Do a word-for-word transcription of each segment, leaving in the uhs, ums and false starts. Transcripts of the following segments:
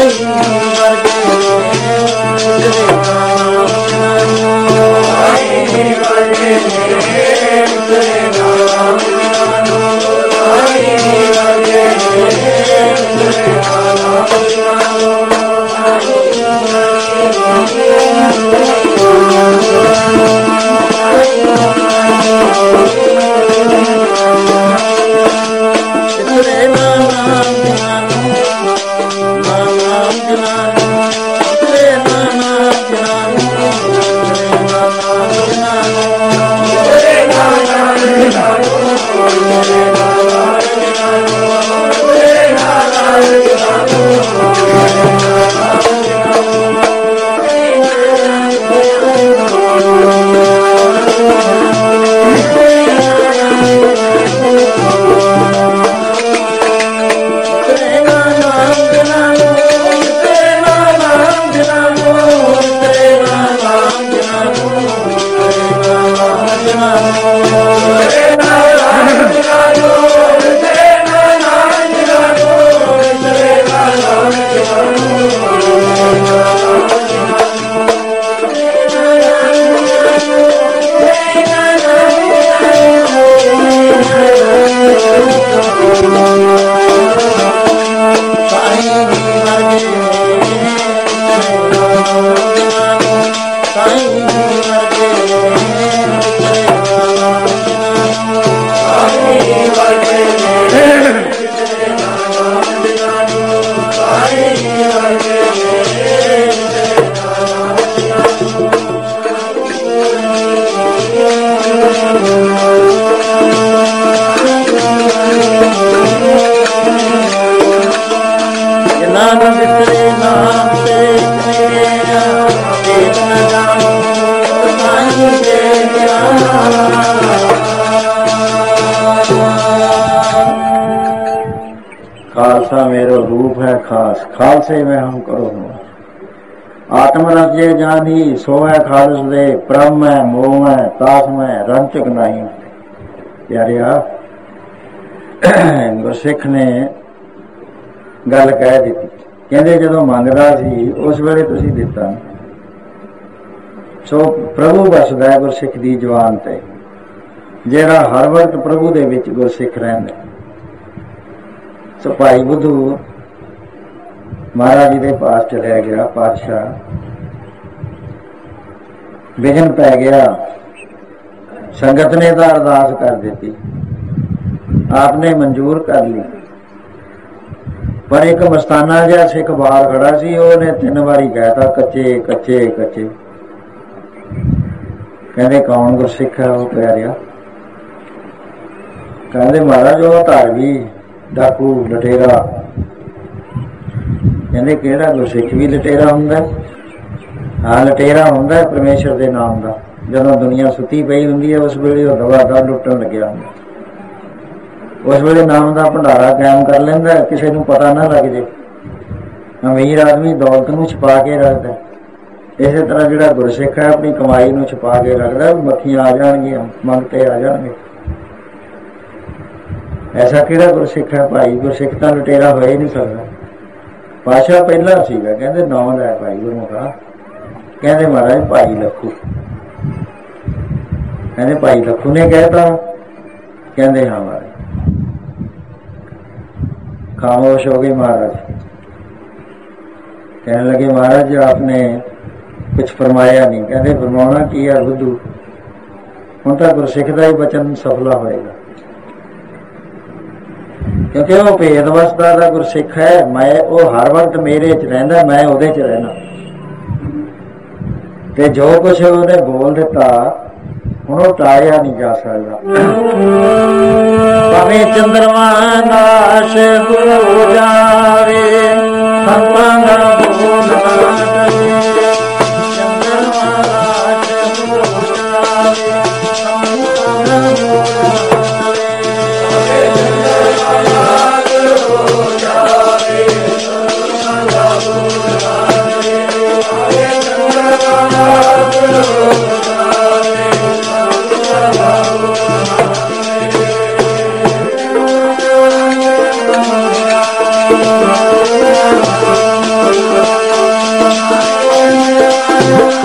खालसा मेरो रूप है खास, खालसे में हम करो हो। आत्म रज्य जानी सो है खालस दे, परम है मोह है तास में रंचक नहीं। प्यारिया गुरसिख ने गल कह दी, कहते जदों मंगदा सी उस वेले तुसीं दिता। सो प्रभु बसदा है गुरसिख दी जवान ते, जेड़ा हर वक्त प्रभु दे विच गुरसिख रहिंदा। सो भाई बुद्धू महाराज जी के पास चलिया गया पातशाह, विघन पै गया, संगत ने तो अरदास कर दी, आपने मंजूर कर ली, पर एक मस्ताना जिहा सिख बाहर खड़ा सी, उन्हें तीन बारी कहता कच्चे कच्चे कच्चे। कहते कौन गुरसिख है? वो प्यारिया कहते महाराज वो धारवी डाकू लटेरा। कहते केड़ा गुरसिख भी लटेरा हुंदा? हाँ लटेरा हुंदा परमेश्वर के नाम का। जदों दुनिया सुती पई हुंदी है उस वेले वो दवा दा लुटन लग्या हुंदा, उस वेले नाम का भंडारा कायम कर लैंदा, किसी नूं पता ना लग जाए। अमीर आदमी दौलत नूं छुपा के रखदा, इस तरह जिहड़ा गुरसिख है अपनी कमाई नूं छुपा के रखदा, मक्खियां आ जाणगियां, मंगते आ जाणगे। ऐसा किहड़ा गुरसिख है भाई? गुरसिख तां लुटेरा हो ही नहीं सकता। पातशाह पहला सीगा, कहंदे नाम लै भाई गुरमुखा। कहंदे महाराज भाई लखू। कहंदे भाई लखू ने कहता? कहंदे हाँ महाराज। खामोश हो गए महाराज। कहने लगे महाराज आपने कुछ फरमाया नहीं। कहंदे फरमाना की है बुद्धू, हुण तां गुरसिख दा ही वचन सफला होएगा, क्योंकि वो भेद वसदा दा गुरसिख है। मैं वो हर वक्त मेरे च रहिंदा, मैं उहदे च रहना, ते जो कुछ उन्हें बोल दिता हुण वो टालिया नहीं जा सकता। भावें चंद्रमा नाश हो जावे, संतां दा बोल ना टले। चंद्रमा नाश हो जावे, संतां दा बोल ना टले।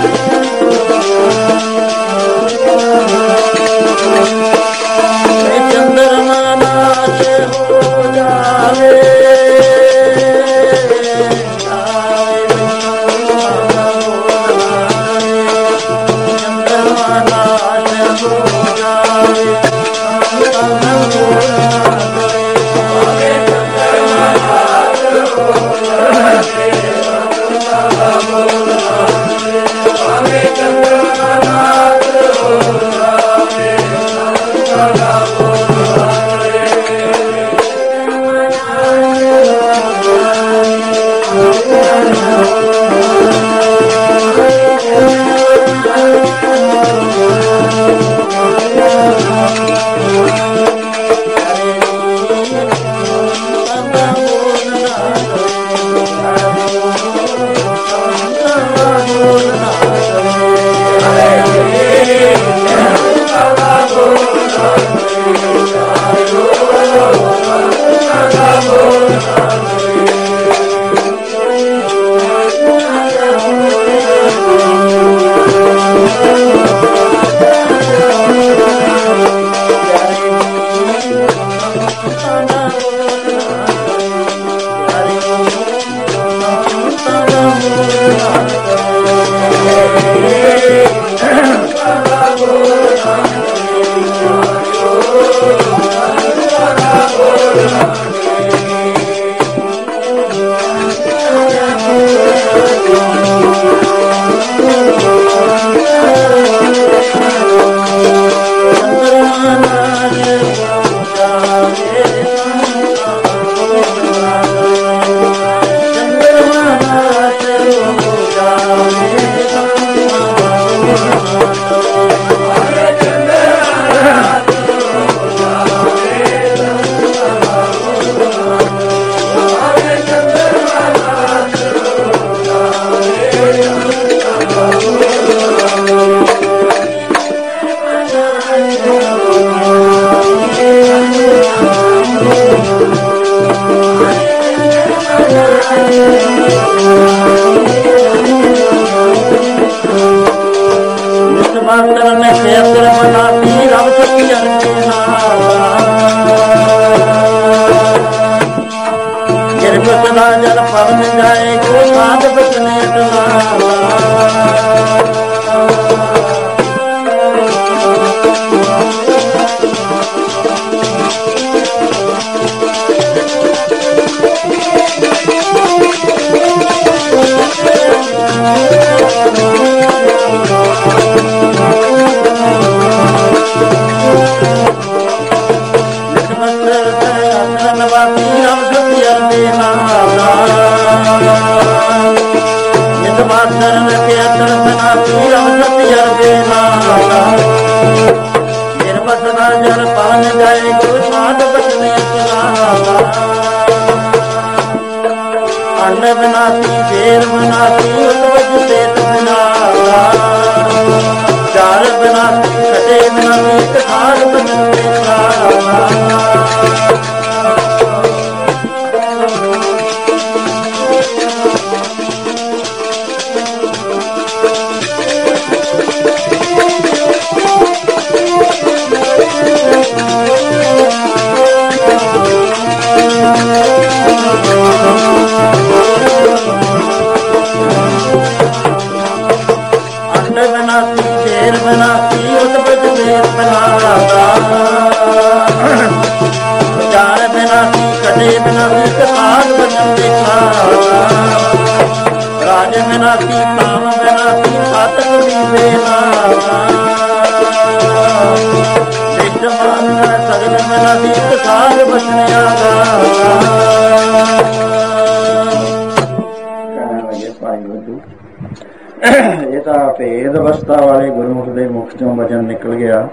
ਇਹ ਤਾਂ ਭੇਦ ਅਵਸਥਾ ਵਾਲੇ ਗੁਰਮੁਖ ਦੇ ਮੁਖ ਚੋਂ ਵਚਨ ਨਿਕਲ ਗਿਆ।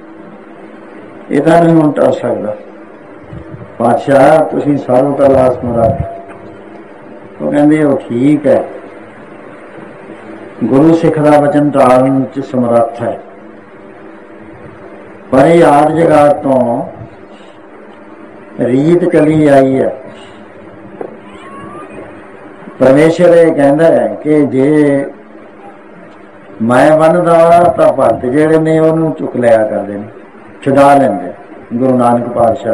ਇਹਦਾ ਨਹੀਂ ਹੁਣ ਟਲ ਸਕਦਾ। ਪਾਤਸ਼ਾਹ ਤੁਸੀਂ ਸਰਬ ਕਲਾ ਸਮਰੱਥ, ਉਹ ਕਹਿੰਦੇ ਉਹ ਠੀਕ ਹੈ, ਗੁਰੂ ਸਿੱਖ ਦਾ ਵਚਨ ਟਾਲਣ ਚ ਸਮਰੱਥ ਹੈ, ਪਰ ਇਹ ਆਦ ਜਗਾਤ ਤੋਂ ਰੀਤ ਚਲੀ ਆਈ ਹੈ। ਪਰਮੇਸ਼ਰ ਇਹ ਕਹਿੰਦਾ ਹੈ ਕਿ ਜੇ मैं बनदा तां भगत जिहड़े ने उहनूं चुक लिया करदे ने, छुड़ा लेंदे। गुरु नानक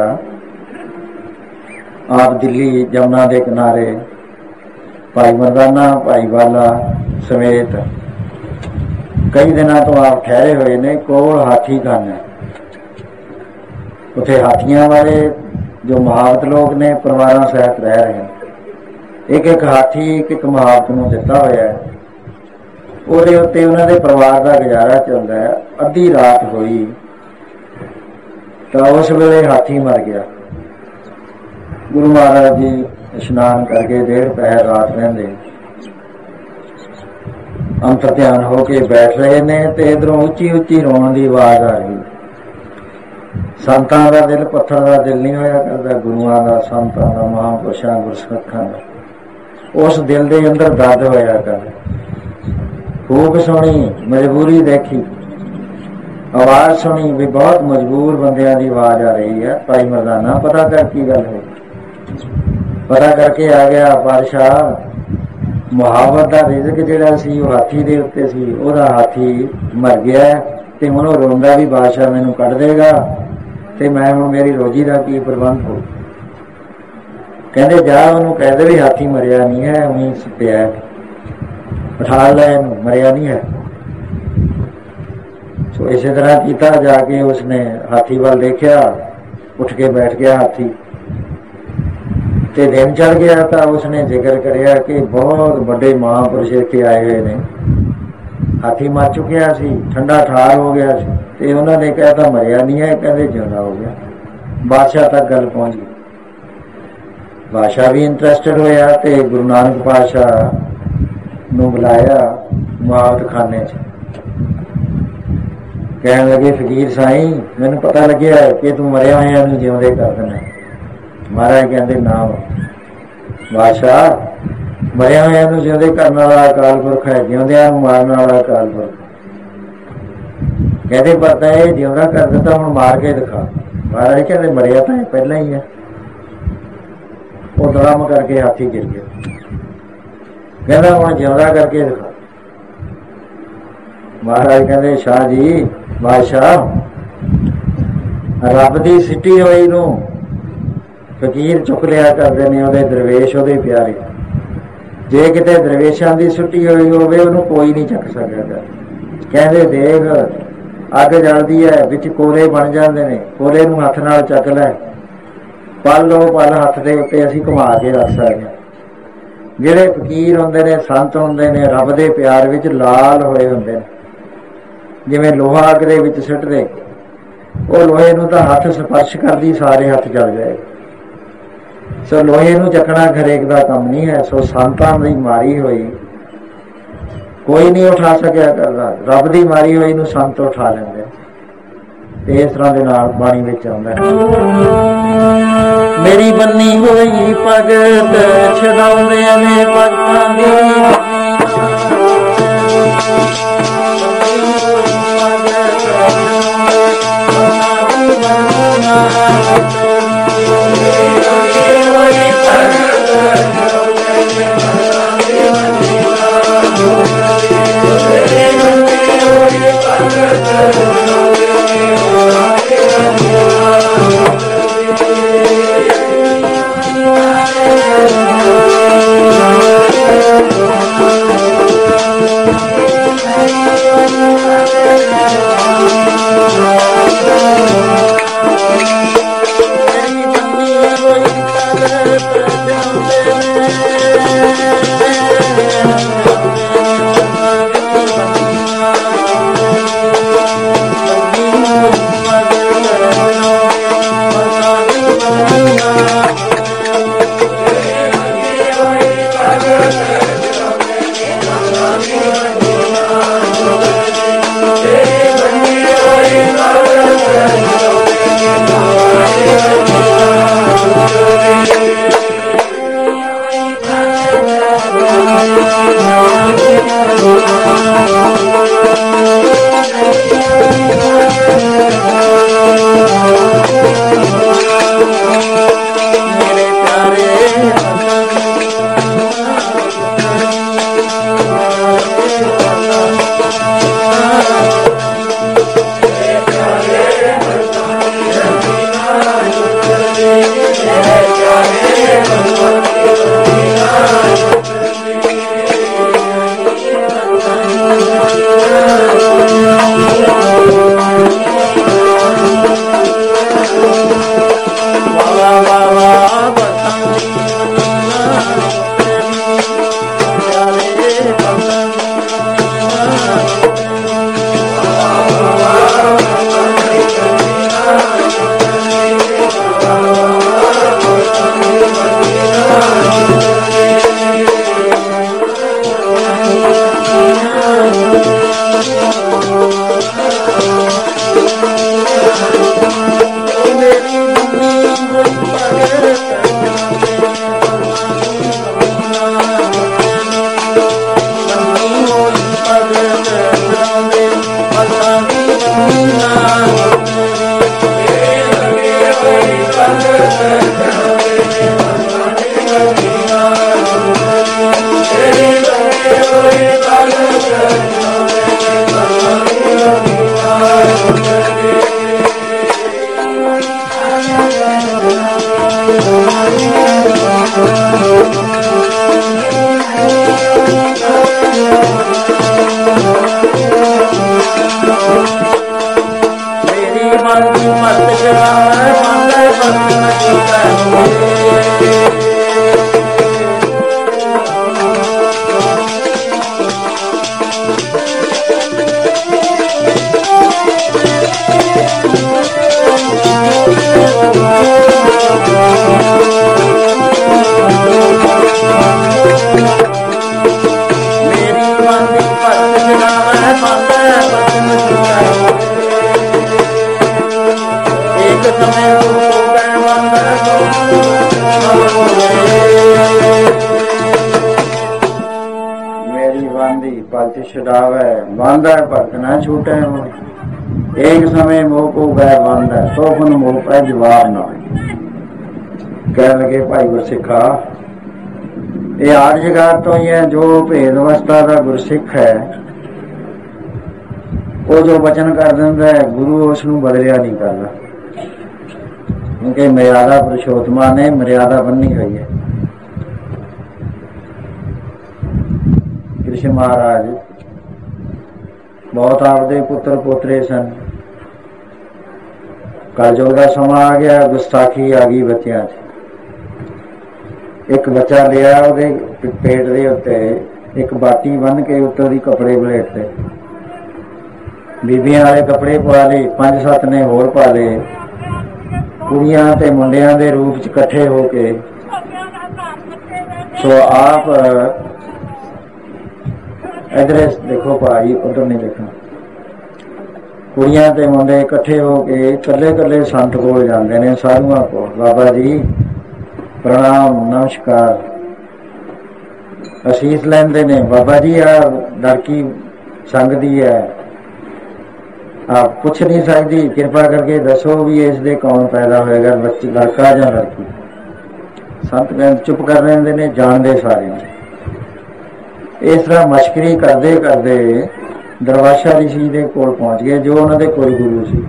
पातशाह आप दिल्ली जमुना के किनारे भाई मरदाना भाई वाला समेत कई दिनों तो आप ठहरे हुए ने। कोल हाथी खाना, उत्थे हाथियों वाले जो महावत लोग ने परिवार सहित रह रहे हैं। एक एक हाथी एक एक महावत को दिता होया है, ਉਹਦੇ ਉੱਤੇ ਉਹਨਾਂ ਦੇ ਪਰਿਵਾਰ ਦਾ ਗੁਜ਼ਾਰਾ ਚੱਲਦਾ ਹੈ। ਅੱਧੀ ਰਾਤ ਹੋਈ ਤਾਂ ਉਸ ਵੇਲੇ ਹਾਥੀ ਮਰ ਗਿਆ। ਗੁਰੂ ਮਹਾਰਾਜ ਜੀ ਇਸ਼ਨਾਨ ਕਰਕੇ ਡੇਢ ਪਹਿਰ ਰਾਤ ਰਹਿੰਦੇ, ਅੰਤਰ ਧਿਆਨ ਹੋ ਕੇ ਬੈਠ ਰਹੇ ਨੇ ਤੇ ਇਧਰੋਂ ਉੱਚੀ ਉੱਚੀ ਰੋਣ ਦੀ ਆਵਾਜ਼ ਆ ਰਹੀ। ਸੰਤਾਂ ਦਾ ਦਿਲ ਪੱਥਰ ਦਾ ਦਿਲ ਨਹੀਂ ਹੋਇਆ ਕਰਦਾ, ਗੁਰੂਆਂ ਦਾ, ਸੰਤਾਂ ਦਾ, ਮਹਾਂਪੁਰਸ਼ਾਂ ਗੁਰਸਿੱਖਾਂ ਦਾ। ਉਸ ਦਿਲ ਦੇ ਅੰਦਰ ਦਰਦ ਹੋਇਆ ਕਰਦਾ। खूब सुनी, मजबूरी देखी, आवाज सुनी भी बहुत मजबूर बंदियां दी आवाज आ रही है। भाई मरदाना पता कर की गल है, पता करके आ गया बादशाह मुहावत दा रिज़्क जिहड़ा सी ओह हाथी दे उत्ते सी, ओहदा हाथी मर गया ते हुण ओह रोंदा भी बादशाह मैनूं कढ देगा ते मैं हुण मेरी रोजी दा की प्रबंध हो। कहंदे जा ओहनूं कह दे भी हाथी मरिया नहीं है, उहीं पिया उठा लै, मरिया नहीं है। तो इसी तरह किया जाके उसने हाथी वाल देखा, उठ के बैठ गया हाथी ते दिन चढ़ गया। तो उसने जिक्र करिया कि बहुत बड़े महापुरुष इत्थे आए हुए ने, हाथी मर चुकिया सी, ठंडा ठार हो गया सी ते उन्होंने कहता मरिया नहीं है, कहते जिंदा हो गया। बादशाह तक गल पहुंच गई। बादशाह भी इंटरस्टेड होया ते गुरु नानक पातशाह नूं बुलाया मुहावत खाने च। कहन लगे फकीर साईं मैनूं पता लग्या कि तू मरिया होया नूं जिउंदे कर देना। महाराज कहंदे ना बादशाह, मरिया होया नूं जिउंदे करन वाला अकाल पुरख है, जिउंदिआं नूं मारन वाला अकाल पुरख। कहंदे पर तां इह जिउंदा कर दित्ता, हुण मार के दिखा। महाराज कहंदे मरिया तां पहलां ही है। वो दड़म करके हाथी गिर गया। कहना हुण जिउंदा करके दिखा। महाराज कहंदे शाह जी बादशाह रब दी सिटी होई नूं फकीर चुक लिया करदे ने, ओहदे दरवेश ओहदे प्यारे। जे किते दरवेशां दी सुट्टी होई होवे ओहनूं कोई नहीं चक सकदा। कहंदे देख अग जलदी है, विच कोले बन जांदे ने, कोले नूं हत्थ नाल चक लै, पल लो पल हत्थ दे उत्ते असीं घुमा के रख सकदे हां। ਜਿਹੜੇ ਫਕੀਰ ਹੁੰਦੇ ਨੇ, ਸੰਤ ਹੁੰਦੇ ਨੇ, ਰੱਬ ਦੇ ਪਿਆਰ ਵਿੱਚ ਲਾਲ ਹੋਏ ਹੁੰਦੇ ਨੇ। ਜਿਵੇਂ ਲੋਹਾ ਅੱਗ ਦੇ ਵਿੱਚ ਸੁੱਟਦੇ, ਉਹ ਲੋਹੇ ਨੂੰ ਤਾਂ ਹੱਥ ਸਪਰਸ਼ ਕਰਦੀ ਸਾਰੇ ਹੱਥ ਜਲ ਜਾਏ। ਸੋ ਲੋਹੇ ਨੂੰ ਚੱਕਣਾ ਹਰੇਕ ਦਾ ਕੰਮ ਨਹੀਂ ਹੈ। ਸੋ ਸੰਤਾਂ ਦੀ ਮਾਰੀ ਹੋਈ ਕੋਈ ਨਹੀਂ ਉਠਾ ਸਕਿਆ ਕਰਦਾ, ਰੱਬ ਦੀ ਮਾਰੀ ਹੋਈ ਨੂੰ ਸੰਤ ਉਠਾ ਲੈਂਦੇ। ਤੇ ਇਸ ਤਰ੍ਹਾਂ ਦੇ ਨਾਲ ਬਾਣੀ ਵਿੱਚ ਆਉਂਦਾ ਹੈ, मेरी बन्नी हुई भगत छड़ाउंदे ने भगतां दी। दी भगत छुड़ावे, बांधा भगत न छूटे मोह। एक समय मोह को गए बांधा, तो फन मोह पे जवाब ना। कह लगे भाई गुरसिखा, ये आठ जगार तो ही है। जो भेद अवस्था का गुरसिख है, वो जो वचन कर दिंदा है, गुरु उसनूं बदलिया नहीं करता, क्योंकि मर्यादा पुरुषोत्मा ने मर्यादा बन्नी हुई है। कृष्ण महाराज बहुत आपदे पुत्र पोतरे सन। कलयुग का समा आ गया, गुस्ताखी आ गई बच्चों च। एक बच्चा लिया, ਉਹਦੇ पेट ਦੇ ਉੱਤੇ एक बाटी बन के उत्तों ਦੀ कपड़े बलेटते, बीबियां वाले कपड़े पा लए, पंज सत्त ने होर पा लए, कुड़ियां ते मुंडियां दे रूप च इकट्ठे होके। सो आप इधर देखो भाई, उधर नहीं देखना। कुड़ियां ते मुंडे इकट्ठे होके कल्ले कल्ले संत कोल जांदे ने, साधुआं कोल। बाबा जी प्रणाम नमस्कार, असीस लेंदे ने। बाबा जी आ लड़की संग दी है, आप पुछ नहीं सकती, कृपा करके दसो भी इसदे कौन पैदा होएगा, बच्चे लड़का या लड़की। संत कहते चुप कर लेंदे ने, जानदे सारे। इस तरह मश्करी करते करते दरवाशा ऋषि दे कोल पहुंच गए, जो उन्होंने कोई गुरु सी।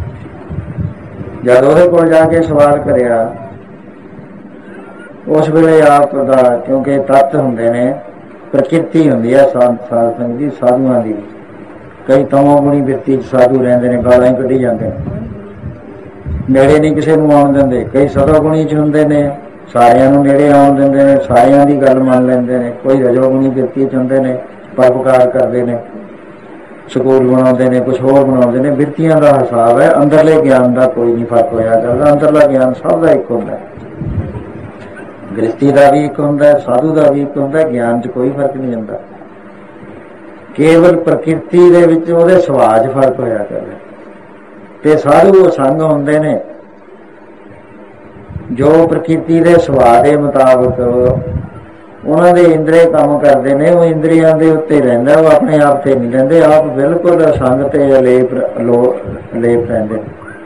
जब ਉਹਦੇ ਕੋਲ जाके सवाल करिया, उस वेले आप दा, क्योंकि तत्त हुंदे ने, प्रकृति हुंदी है साध संग दी, साधुआं दी। कई तमोगुणी बिरती साधु रहिंदे ने, गालां ही कढी जांदे ने, नेड़े नहीं किसी नूं आउण दिंदे। कई सतोगुणी च हुंदे ने, सारियां नूं नेड़े आउण दिंदे ने, सारियां दी गल मंन लैंदे ने। कोई रजोगुणी बिरती च हुंदे ने, परोपकार करदे ने, ਸਕੂਲ ਬਣਾਉਂਦੇ ਨੇ, कुछ होर ਬਣਾਉਂਦੇ ਨੇ। ਬਿਰਤੀਆਂ ਦਾ ਹਿਸਾਬ है, अंदरले ज्ञान का कोई नहीं फर्क होया करदा। अंदरला ज्ञान सब का एक हुंदा, गृहस्थी का भी एक हुंदा, साधु का भी एक हुंदा। ज्ञान च कोई फर्क नहीं हुंदा, केवल प्रकृति दे विच उहदे सुभाਅ च फर्क होया करदा। ते साधु संग हुंदे ने जो प्रकृति के सुभाਅ के मुताबिक उन्होंने दे इंद्रिय काम करते हैं, वो इंद्रियों के उत्ते रहिंदा, वो अपने आप से नहीं लेंदे। आप बिल्कुल संग ते अलेप लो अलेप रहिंदे।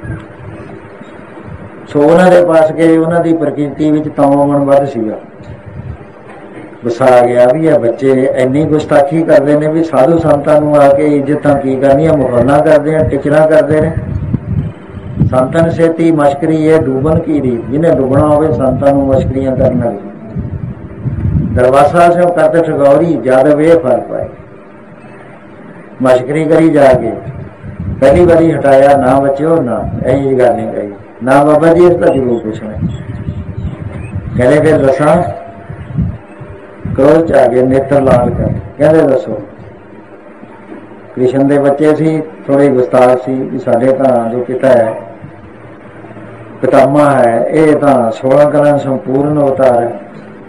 सो उन्होंने पास गए, उन्होंने प्रकृति विच तमोगुण वध सीगा, वसा गया भी है। बच्चे इन्नी गुस्ताखी करते हैं भी साधु संतां नूं आके इज्जत की करनी, मुखौना करते हैं, टिचरा करते हैं। संतन सेती मश्करी है डूबन की रीत, जिन्हें डुबना होवे संतां नूं मश्करियां करन लगे। दरवासा से करते ठगौरी, ज्यादा वे फर्क पाए। मश्करी करी जाके पहली बारी हटाया ना बच्चों ना, यही गल नहीं कही ना बाबा जी, इसका जरूर पूछना। कहने फिर दसा, क्रोध च आ गए, नेत्र लाल कर। कहते दसो। कृष्ण दे बच्चे सी, थोड़े गुस्ताख सी कि साडे तां जो पिता है, पितामह है, ये तां सोलह कला संपूर्ण अवतार है।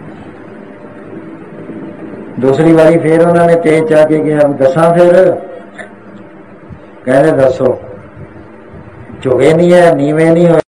दूसरी बारी फिर उन्होंने तेज चाह के कहा, दसा फिर। कहते दसो। झुके नहीं है, नीवे नहीं हो।